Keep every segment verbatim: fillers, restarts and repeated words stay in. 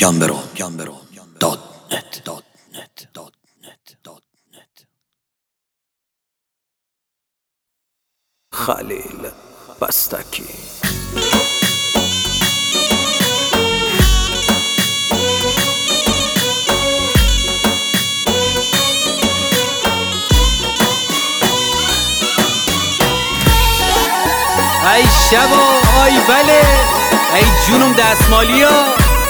گمبرو گمبرو دات نت دات نت دات نت دات نت. خلیل بستکی. ای شبا آی بله ای جونم دستمالیا.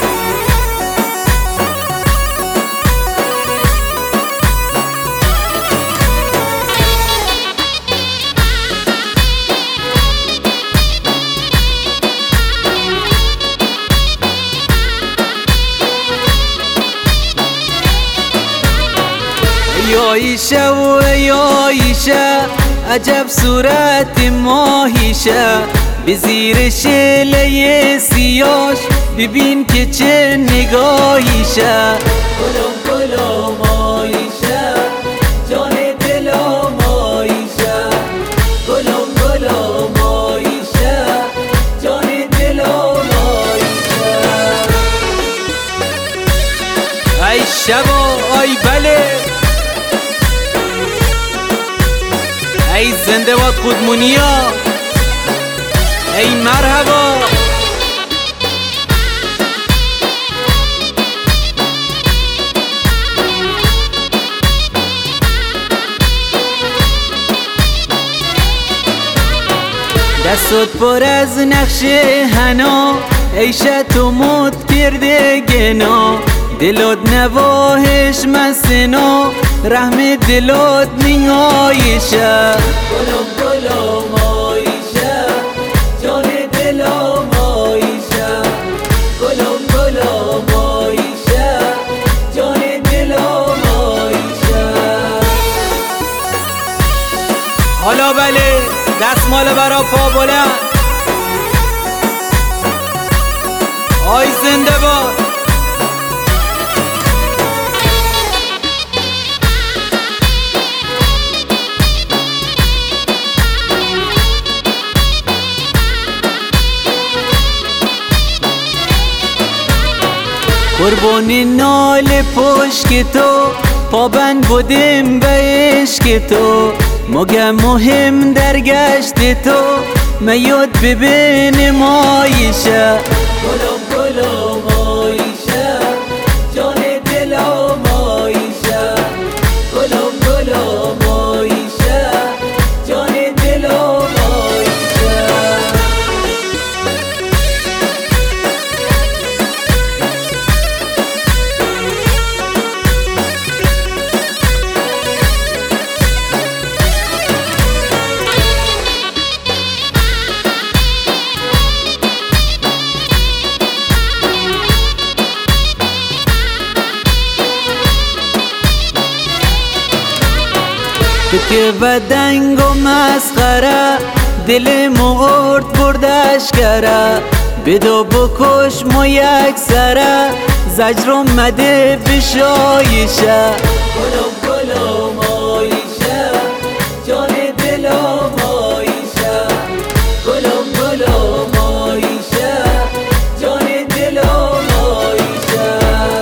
یا ایشه و یا ایشه عجب صورت ماهیشه، به زیر شله سیاش ببین که چه نگاهیشه. گلم گلم آیشه جان دلم آیشه، گلم گلم آیشه جان دلم آیشه. ای شبا آی بله ای زنده باد خودمونیا، ای مرحبا. دستت پر از نقشه حنا، عیشت تو مد کرده گنا، دلت نواهش مسنا، رحم دلت نیایشه. گلم گلم آیشه جان دلم آیشه، گلم گلم آیشه جان دلم آیشه. حالا بله دستمال برا پا بلند، آی زنده باد. قربان نال پشت تو پابند بودیم به عشق تو، مگه مهم در گشت تو میاد ببین مایشه. گلم گلم آیشه جان دلم آیشه، گلم گلم آیشه جان دلم آیشه. تو که بدنگ و مسخره دل مورد بردش کره، بدو بکش ما یک سره زجرم مده بشایشه. گلم گلم آیشه جان دلم آیشه، گلم گلم آیشه جان دلم آیشه.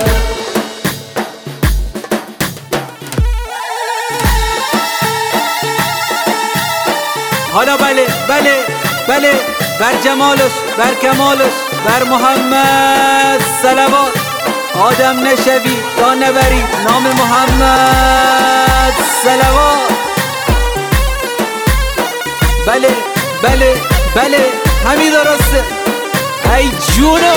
حالا بله بله بله بر جمالش بر کمالش بر محمد صلوات، آدم نشوی تا نبری نام محمد صلوات. بله بله بله همین درسته ای جونو.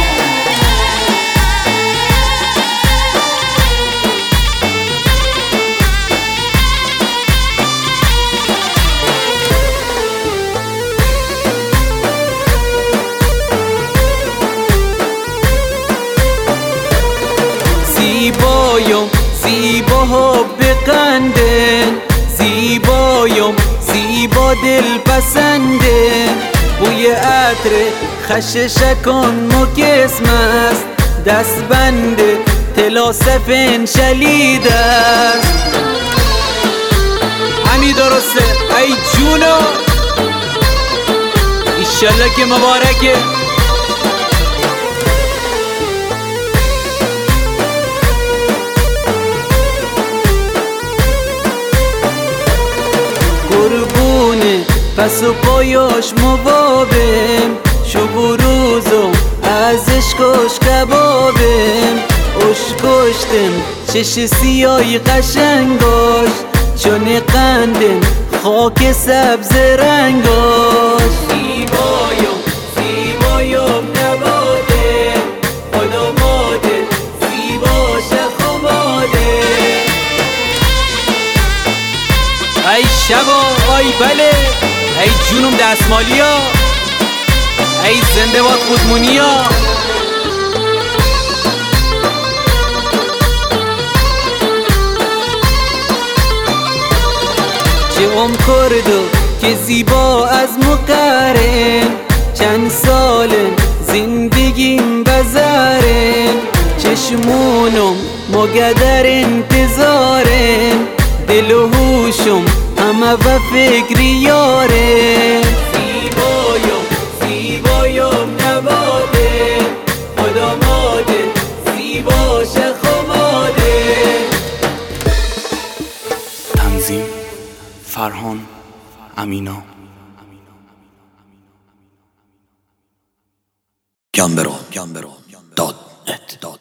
زیبایم زیبا بقندن، زیبایم زیبا دل پسندن، بوی عطر خش شکن مکسم است، دست بند طلا سفن شلید است. همین درسته ای جونو، ایشالله که مبارکه. دست و پایاش موابم، شب و روزم ازش کش کبابم. اش کشتم چش سیای قشنگاش، چون قندم خاک سبز رنگاش. زیبایم زیبایم نباده، خدا ماده زیبا شخ و ماده. ای شبا آی بله، ای جونم دستمالیا، ای زنده باد خودمونیا. چه ام کردو که زیبا از مقرن، چند سال زندگیم بزرن. چشمونم مقدر انتظارن، دل و هوشم همه و فکر یارن. زیبایم زیبایم نباده، خدا ماده زیبا شخ و ماده. تنظیم فرهان امینا. گمبرو دات نت